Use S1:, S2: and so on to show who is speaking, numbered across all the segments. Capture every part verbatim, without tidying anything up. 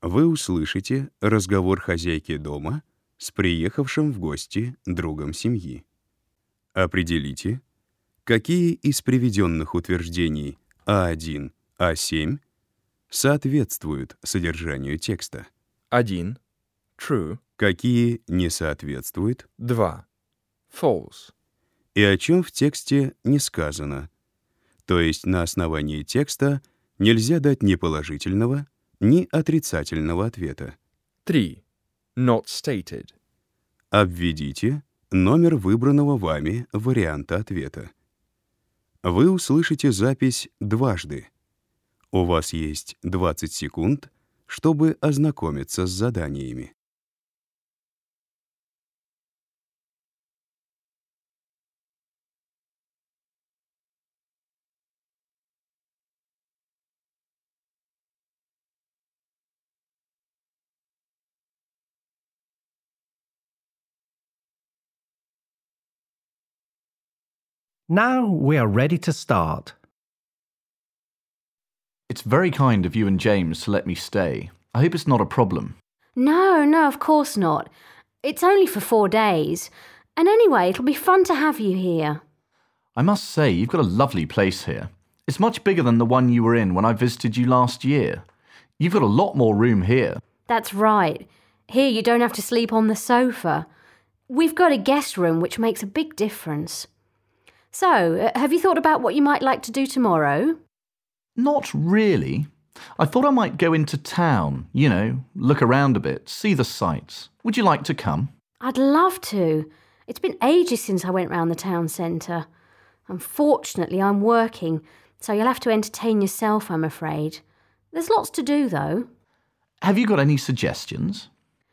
S1: Вы услышите разговор хозяйки дома с приехавшим в гости другом семьи. Определите, какие из приведенных утверждений А один, А семь соответствуют содержанию текста,
S2: Один. True.
S1: какие не соответствуют,
S2: Два. False.
S1: и о чем в тексте не сказано. То есть на основании текста нельзя дать ни положительного, ни отрицательного ответа.
S2: Три. Not stated.
S1: Обведите номер выбранного вами варианта ответа. Вы услышите запись дважды. У вас есть двадцать секунд, чтобы ознакомиться с заданиями.
S3: Now we are ready to start.
S4: It's very kind of you and James to let me stay. I hope it's not a problem.
S5: No, no, of course not. It's only for four days. And anyway, it'll be fun to have you here.
S4: I must say, you've got a lovely place here. It's much bigger than the one you were in when I visited you last year. You've got a lot more room here.
S5: That's right. Here you don't have to sleep on the sofa. We've got a guest room, which makes a big difference. So, uh, have you thought about what you might like to do tomorrow?
S4: Not really. I thought I might go into town, you know, look around a bit, see the sights. Would you like to come?
S5: I'd love to. It's been ages since I went round the town centre. Unfortunately, I'm working, so you'll have to entertain yourself, I'm afraid. There's lots to do, though.
S4: Have you got any suggestions?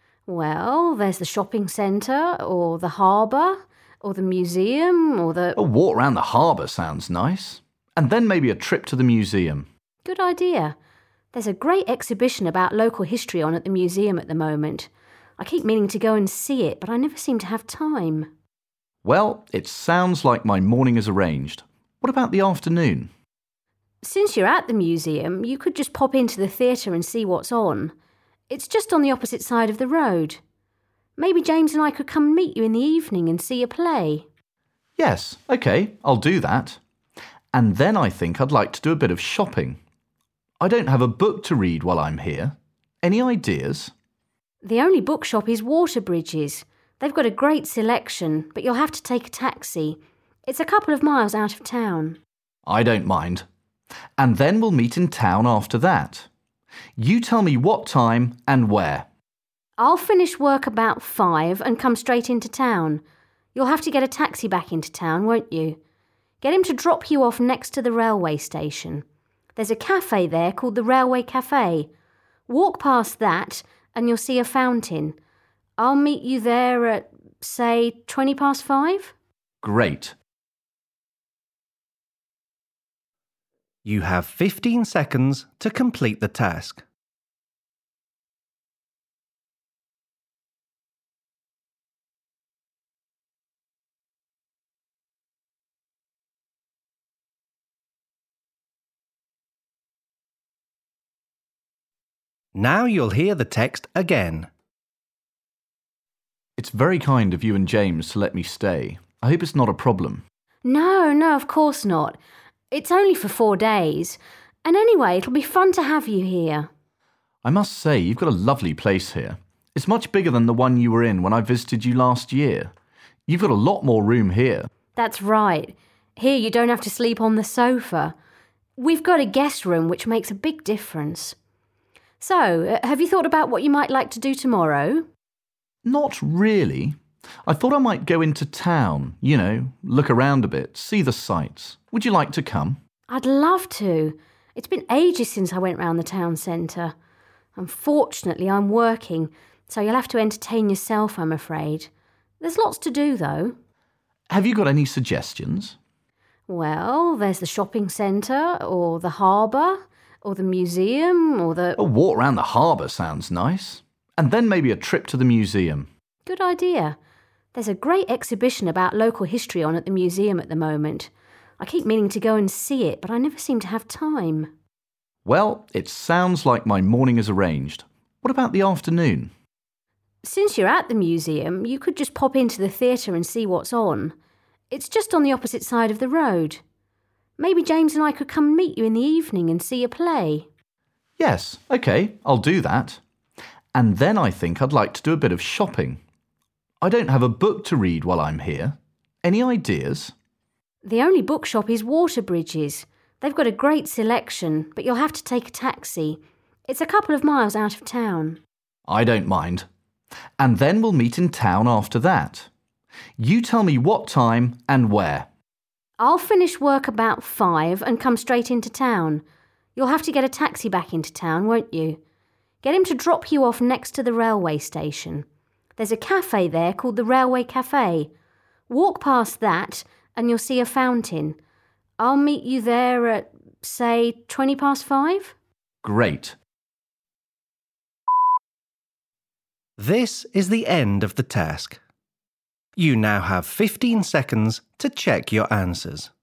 S5: Well, there's the shopping centre, or the harbour, or the museum, or the...
S4: A walk round the harbour sounds nice. And then maybe a trip to the museum.
S5: Good idea. There's a great exhibition about local history on at the museum at the moment. I keep meaning to go and see it, but I never seem to have time.
S4: Well, it sounds like my morning is arranged. What about the afternoon?
S5: Since you're at the museum, you could just pop into the theatre and see what's on. It's just on the opposite side of the road. Maybe James and I could come and meet you in the evening and see a play.
S4: Yes, OK, I'll do that. And then I think I'd like to do a bit of shopping. I don't have a book to read while I'm here. Any ideas?
S5: The only bookshop is Waterbridge's. They've got a great selection, but you'll have to take a taxi. It's a couple of miles out of town.
S4: I don't mind. And then we'll meet in town after that. You tell me what time and where.
S5: I'll finish work about five and come straight into town. You'll have to get a taxi back into town, won't you? Get him to drop you off next to the railway station. There's a cafe there called the Railway Cafe. Walk past that and you'll see a fountain. I'll meet you there at, say, twenty past five?
S4: Great.
S3: You have fifteen seconds to complete the task. Now you'll hear the text again.
S4: It's very kind of you and James to let me stay. I hope it's not a problem.
S5: No, no, of course not. It's only for four days. And anyway, it'll be fun to have you here.
S4: I must say, you've got a lovely place here. It's much bigger than the one you were in when I visited you last year. You've got a lot more room here.
S5: That's right. Here you don't have to sleep on the sofa. We've got a guest room, which makes a big difference. So, uh, have you thought about what you might like to do tomorrow?
S4: Not really. I thought I might go into town, you know, look around a bit, see the sights. Would you like to come?
S5: I'd love to. It's been ages since I went round the town centre. Unfortunately, I'm working, so you'll have to entertain yourself, I'm afraid. There's lots to do, though.
S4: Have you got any suggestions?
S5: Well, there's the shopping centre, or the harbour, or the museum, or the...
S4: A walk round the harbour sounds nice. And then maybe a trip to the museum.
S5: Good idea. There's a great exhibition about local history on at the museum at the moment. I keep meaning to go and see it, but I never seem to have time.
S4: Well, it sounds like my morning is arranged. What about the afternoon?
S5: Since you're at the museum, you could just pop into the theatre and see what's on. It's just on the opposite side of the road. Maybe James and I could come and meet you in the evening and see a play.
S4: Yes, OK, I'll do that. And then I think I'd like to do a bit of shopping. I don't have a book to read while I'm here. Any ideas?
S5: The only bookshop is Waterbridge's. They've got a great selection, but you'll have to take a taxi. It's a couple of miles out of town.
S4: I don't mind. And then we'll meet in town after that. You tell me what time and where.
S5: I'll finish work about five and come straight into town. You'll have to get a taxi back into town, won't you? Get him to drop you off next to the railway station. There's a cafe there called the Railway Cafe. Walk past that and you'll see a fountain. I'll meet you there at, say, twenty past five?
S4: Great.
S3: This is the end of the task. You now have fifteen seconds to check your answers.